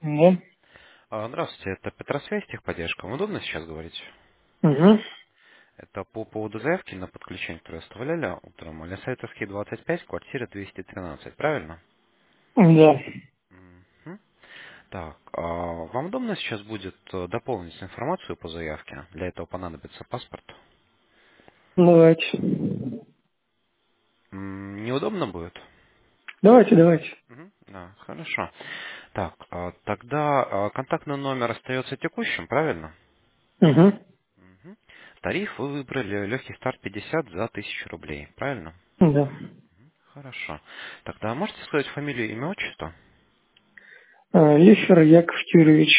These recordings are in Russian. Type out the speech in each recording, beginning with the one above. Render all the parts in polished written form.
Да. Здравствуйте, это Петросвязь, техподдержка. Вам удобно сейчас говорить? Угу. Это по поводу заявки на подключение, которую оставляли утром. Лесайтовский 25, квартира 213, правильно? Да. Мгм. Так, вам удобно сейчас будет дополнить информацию по заявке? Для этого понадобится паспорт. Давайте. Неудобно будет? Давайте. Мгм. Да, хорошо. Так, тогда контактный номер остается текущим, правильно? Угу. Мгм. Тариф вы выбрали легкий старт 50 за 1000 рублей, правильно? Да. Хорошо. Тогда можете сказать фамилию, имя, отчество? Лифер Яков Юрьевич.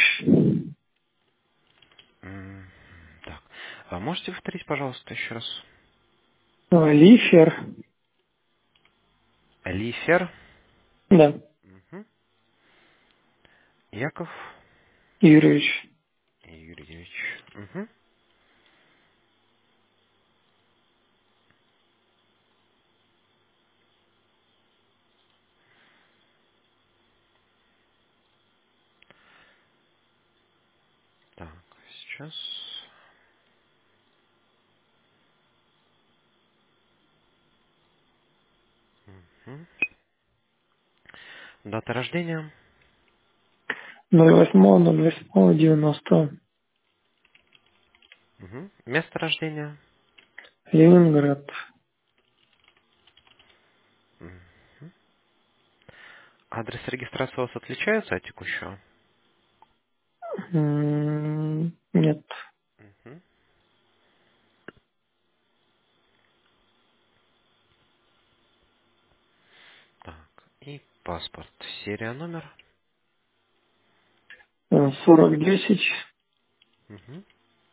М, Так. Можете повторить, пожалуйста, еще раз? Лифер. Лифер. Да. Мгм. Яков Юрьевич. Юрьевич. Мгм. Так, сейчас. Мгм. Дата рождения. 08.08.90. Мгм. Место рождения. Ленинград. Мгм. Адрес регистрации у вас отличается от текущего? Нет. Мгм. Так, и паспорт. Серия, номер. 4010 Мгм.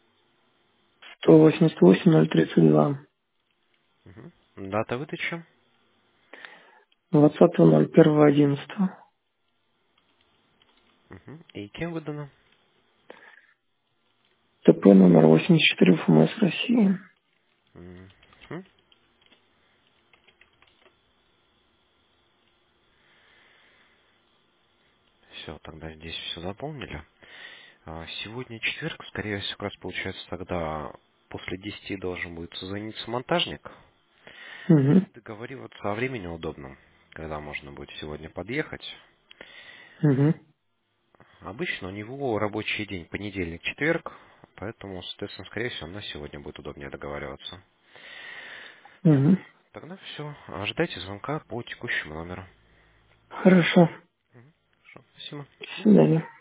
188 032. Мгм. Дата выдачи. 20.01.11. Мгм. И кем выдано? ТП номер 84 ФМС России. Мгм. Все, тогда здесь все заполнили. Сегодня четверг, скорее всего, как раз получается тогда после 10 должен будет созвониться монтажник Угу. и договариваться о времени удобном, когда можно будет сегодня подъехать. Угу. Обычно у него рабочий день понедельник, четверг, поэтому, соответственно, скорее всего, на сегодня будет удобнее договариваться. Угу. Тогда все. Ожидайте звонка по текущему номеру. Хорошо. Хорошо, спасибо. До свидания.